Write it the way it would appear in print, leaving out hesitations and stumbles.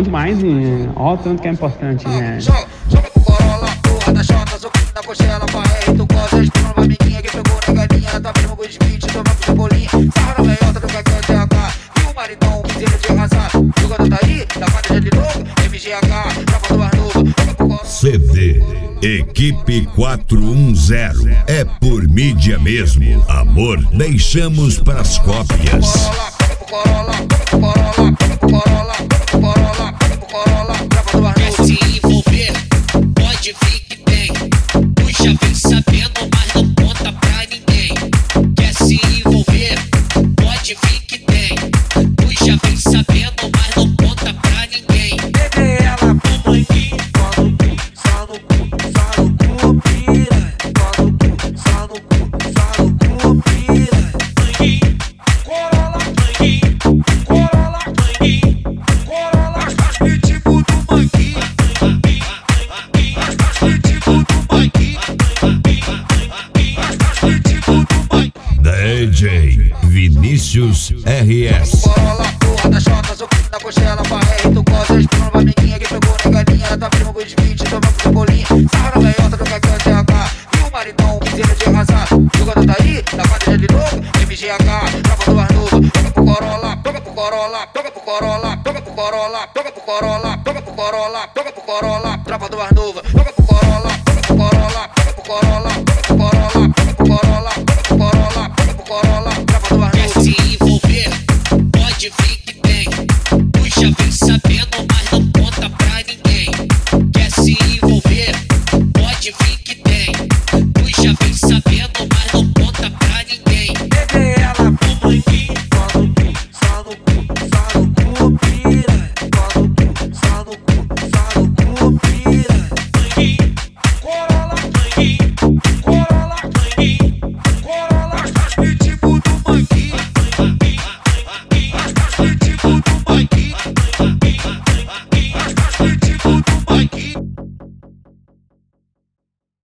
bom demais, ó, tanto que é importante, né? Joga pro Corolla, porra da chota, soquinho na coxela, pra R, tu gosta, espuma pra amiguinha que pegou na galinha, tá firma com os 20, toma com cebolinha, sarra na meiota do cacau TH, e o maridão, piseiro de arrasar, jogando tá aí, da quadra de novo, MGH, tropa do Arnudo, joga pro Corolla. CD Equipe 410 é por mídia mesmo. Amor, deixamos pras cópias. Quer se envolver? Pode vir que tem. Tu já vem sabendo, mas não conta pra ninguém. Quer se envolver? Pode vir que tem. Tu já vem sabendo, mas não conta pra ninguém. Peguei ela com manguinho, só no cu, só no cu, só no cu, piranha. Só no cu, só no cu, só no cu, piranha. Manguinho, Corolla, manguinho, Corolla, manguinho, Corolla, As pitbull do manguinho, as pitbull do manguinho, as pitbull do manguinho. DJ Vinícius RS. Corolla, porra da chota, soquinho na coxela, pra R, tu gosta, espuma pra amiguinha que pegou na galinha, tá firma com os 20, toma com cebolinha, sarra na meiota do cacau TH, e o maridão, piseiro de arrasar, jogando tá aí, da quadra de novo, MGH, tropa do Arnudo, joga pro Corolla, toca pro Corolla, toca pro Corolla, toca pro Corolla, toca pro Corolla, toca pro Corolla, toca pro Corolla, tropa do Arnudo, toca pro Corolla, toca pro Corolla, toca pro Corolla, toca pro Corolla, toca pro Corolla, toca pro Corolla, toca pro Corolla, tropa do quer Arnudo. se envolver?